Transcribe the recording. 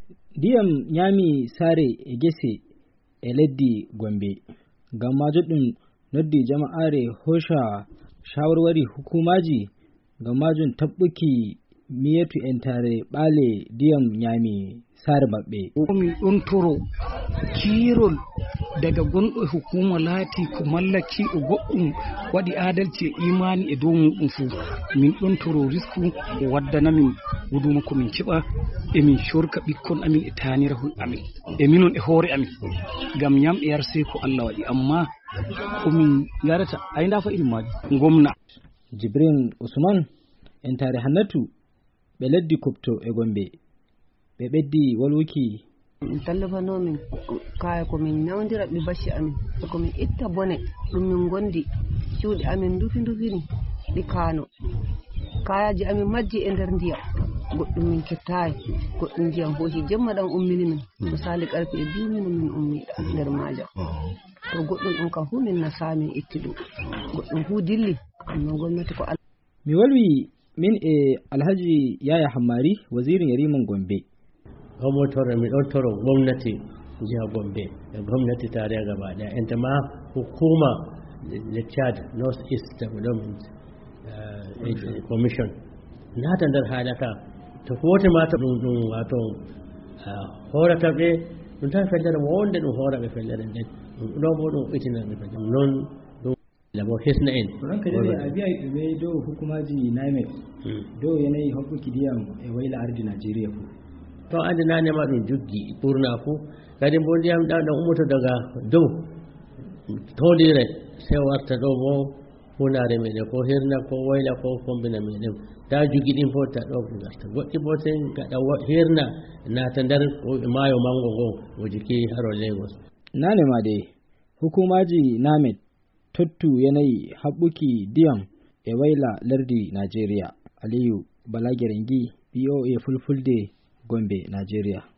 Diyam nyami sare egese eleddi Gombe gamma juɗɗum noddi jama'are hosha shawarwari hukumaji gammajun tabbuki miyatu entare ɓale diyam nyami sare maɓɓe. Min ɗon toro kirol daga gonɗo hukuma laati ko mallaki o goɗɗum waɗi adalci e imani e dow muɗum fu min ɗon toro risku o waddana min guduma ko min keɓa e min shorka ɓikkon amin e tanirahu amin e minon e hoore amin ngam yam e yar sai ko Allah waɗi amma ko min yarata ayinda fa ilmaji gomna. Jibrin Usman entare Hannatu ɓe leddi Kopto e Gombe ɓe ɓeddi walwuki. Min tallafanomin kaya ko min nawdira ɓe bashi amin ko min itta bone ɗum min gondi cuuɗi amin ndufini ɗi kano kayaji amin majji e nder ndiyam goɗɗum min kettayi goɗɗum ndiyam hoshi jemma ɗam ummini min misali karfe 2 min ummi nder majam to goɗɗum ɗum kam fu min nasamin itti ɗum goɗɗum fu dilli no gwamnati ko mi walwi min e Alhaji Yaya Hammari wazirin Yariman Gombe. Mi ɗon toro gwamnati jiha Gombe da gwamnati tarayya gaba ɗaya enta ma hukuma da Chad North East Development Commission nata nder haɗaka to fote mata ɗum wato horata ɓe ɗum tan fellere wonde ɗum horaɓe fellere nden ɗo bo ɗum ɓitinarɓe fellere non ɗum labo hisna en ranka dai a biya ɓe dow hukumaji NIMET dow yanayi hokkuki ndiyam e wayla ardi Najeriya fu to andi nane ma ɗum juggi ɓurna fu kadi bo ndiyam ɗam ummoto daga dow tolire sai warta ɗo bo funare meɗen ko hirna ko wayla ko fombina meɗen ta juggi ɗin fo ta ɗo garta goɗɗi bo sen gaɗa hirna nata nder maayo mango ngo o jiki haro Lagos. Nane ma dai hukumaji NIMET tottu yanayi haɓɓuki diyam e wayla lardi Najeriya. Aliyu Balagirangi, BOA Fulfulde, Gombe, Najeriya.